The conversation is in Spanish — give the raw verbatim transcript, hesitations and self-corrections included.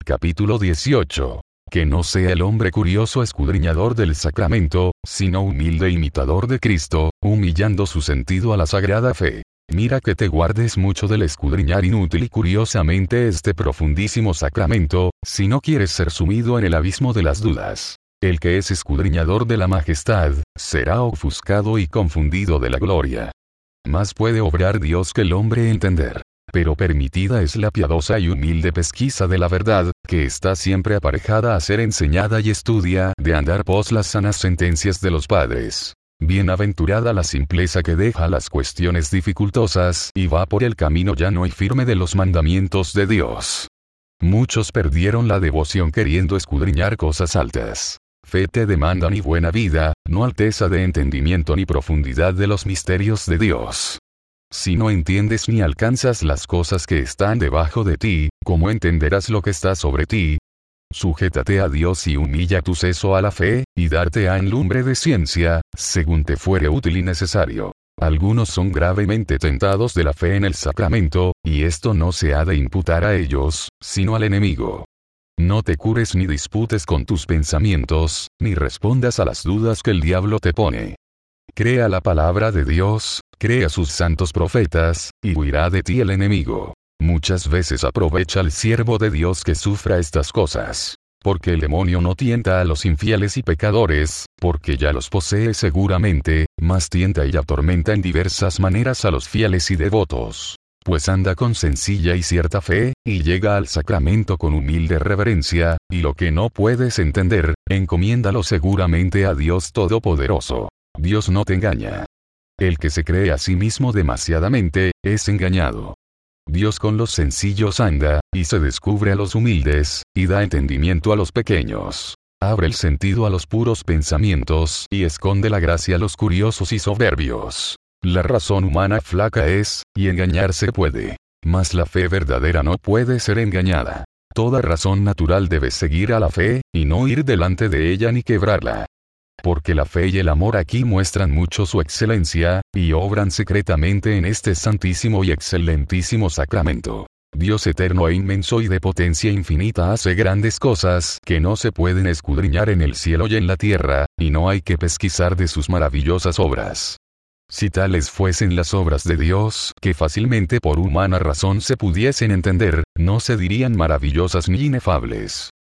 Capítulo dieciocho. Que no sea el hombre curioso escudriñador del sacramento, sino humilde imitador de Cristo, humillando su sentido a la sagrada fe. Mira que te guardes mucho del escudriñar inútil y curiosamente este profundísimo sacramento, si no quieres ser sumido en el abismo de las dudas. El que es escudriñador de la majestad, será ofuscado y confundido de la gloria. Más puede obrar Dios que el hombre entender. Pero permitida es la piadosa y humilde pesquisa de la verdad, que está siempre aparejada a ser enseñada y estudia de andar pos las sanas sentencias de los padres. Bienaventurada la simpleza que deja las cuestiones dificultosas y va por el camino llano y firme de los mandamientos de Dios. Muchos perdieron la devoción queriendo escudriñar cosas altas. Fe te demanda ni buena vida, no alteza de entendimiento ni profundidad de los misterios de Dios. Si no entiendes ni alcanzas las cosas que están debajo de ti, ¿cómo entenderás lo que está sobre ti? Sujétate a Dios y humilla tu seso a la fe, y darte a en lumbre de ciencia, según te fuere útil y necesario. Algunos son gravemente tentados de la fe en el sacramento, y esto no se ha de imputar a ellos, sino al enemigo. No te cures ni disputes con tus pensamientos, ni respondas a las dudas que el diablo te pone. Crea la palabra de Dios, crea sus santos profetas, y huirá de ti el enemigo. Muchas veces aprovecha el siervo de Dios que sufra estas cosas. Porque el demonio no tienta a los infieles y pecadores, porque ya los posee seguramente, mas tienta y atormenta en diversas maneras a los fieles y devotos. Pues anda con sencilla y cierta fe, y llega al sacramento con humilde reverencia, y lo que no puedes entender, encomiéndalo seguramente a Dios Todopoderoso. Dios no te engaña. El que se cree a sí mismo demasiadamente, es engañado. Dios con los sencillos anda, y se descubre a los humildes, y da entendimiento a los pequeños. Abre el sentido a los puros pensamientos, y esconde la gracia a los curiosos y soberbios. La razón humana flaca es, y engañarse puede. Mas la fe verdadera no puede ser engañada. Toda razón natural debe seguir a la fe, y no ir delante de ella ni quebrarla. Porque la fe y el amor aquí muestran mucho su excelencia, y obran secretamente en este santísimo y excelentísimo sacramento. Dios eterno e inmenso y de potencia infinita hace grandes cosas que no se pueden escudriñar en el cielo y en la tierra, y no hay que pesquisar de sus maravillosas obras. Si tales fuesen las obras de Dios, que fácilmente por humana razón se pudiesen entender, no se dirían maravillosas ni inefables.